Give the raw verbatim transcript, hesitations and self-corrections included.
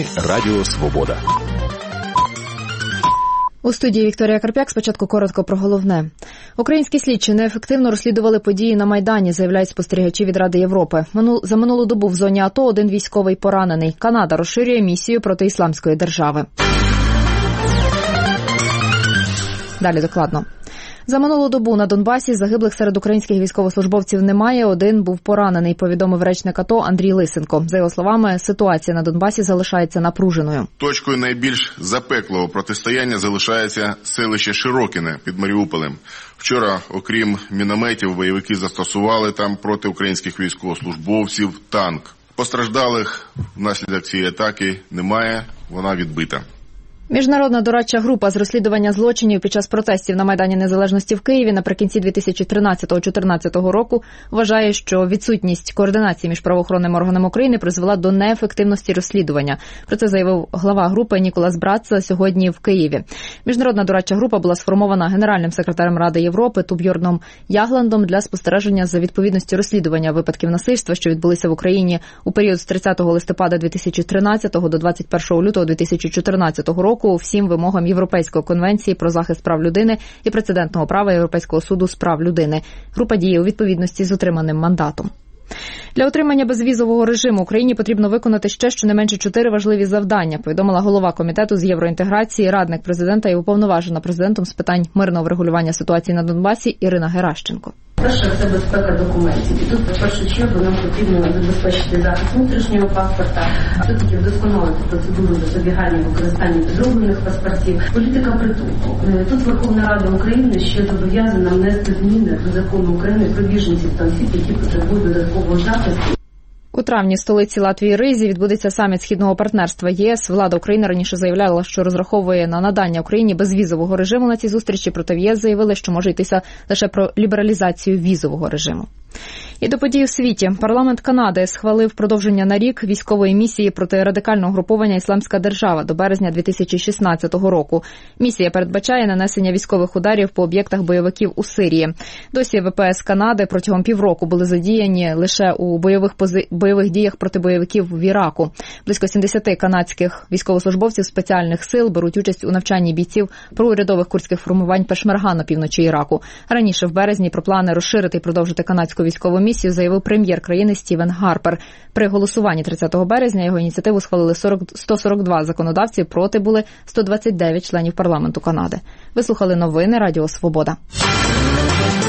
Новини Радіо Свобода. У студії Вікторія Карп'як. Спочатку коротко про головне. Українські слідчі неефективно розслідували події на Майдані, заявляють спостерігачі від Ради Європи. За минулу добу в зоні АТО один військовий поранений. Канада розширює місію проти Ісламської держави. Далі докладно. За минулу добу на Донбасі загиблих серед українських військовослужбовців немає, один був поранений, повідомив речник АТО Андрій Лисенко. За його словами, ситуація на Донбасі залишається напруженою. Точкою найбільш запеклого протистояння залишається селище Широкине під Маріуполем. Вчора, окрім мінометів, бойовики застосували там проти українських військовослужбовців танк. Постраждалих внаслідок цієї атаки немає, вона відбита. Міжнародна дорадча група з розслідування злочинів під час протестів на Майдані Незалежності в Києві наприкінці дві тисячі тринадцятого-чотирнадцятого року вважає, що відсутність координації між правоохоронними органами України призвела до неефективності розслідування. Про це заявив глава групи Ніколас Братца сьогодні в Києві. Міжнародна дорадча група була сформована генеральним секретарем Ради Європи Тубьорном Ягландом для спостереження за відповідністю розслідування випадків насильства, що відбулися в Україні у період з тридцятого листопада дві тисячі тринадцятого до двадцять першого лютого дві тисячі чотирнадцятого року всім вимогам Європейської конвенції про захист прав людини і прецедентного права Європейського суду з прав людини. Група діє у відповідності з отриманим мандатом. Для отримання безвізового режиму Україні потрібно виконати ще щонайменше чотири важливі завдання, повідомила голова комітету з євроінтеграції, радник президента і уповноважена президентом з питань мирного врегулювання ситуації на Донбасі Ірина Геращенко. Перше – це безпека документів. І тут, в першу чергу, нам потрібно забезпечити захист внутрішнього паспорта, все-таки вдосконалити процедуру запобігання використання підроблених паспортів. Політика притулку. Тут Верховна Рада України ще зобов'язана внести зміни до закону України про біженців та осіб, які потребують додаткового захисту. У травні столиці Латвії Ризі відбудеться саміт Східного партнерства ЄС. Влада України раніше заявляла, що розраховує на надання Україні безвізового режиму на цій зустрічі, проте в ЄС заявили, що може йтися лише про лібералізацію візового режиму. І до подій у світі. Парламент Канади схвалив продовження на рік військової місії проти радикального груповання «Ісламська держава» до березня дві тисячі шістнадцятого року. Місія передбачає нанесення військових ударів по об'єктах бойовиків у Сирії. Досі ВПС Канади протягом півроку були задіяні лише у бойових, пози... бойових діях проти бойовиків в Іраку. Близько сімдесят канадських військовослужбовців спеціальних сил беруть участь у навчанні бійців проурядових курдських формувань Пешмерга на півночі Іраку. Раніше в березні про плани розширити і продовжити канадську військову місію заявив прем'єр країни Стівен Гарпер. При голосуванні тридцятого березня його ініціативу схвалили сто сорок два законодавці, проти були сто двадцять дев'ять членів парламенту Канади. Ви слухали новини Радіо Свобода.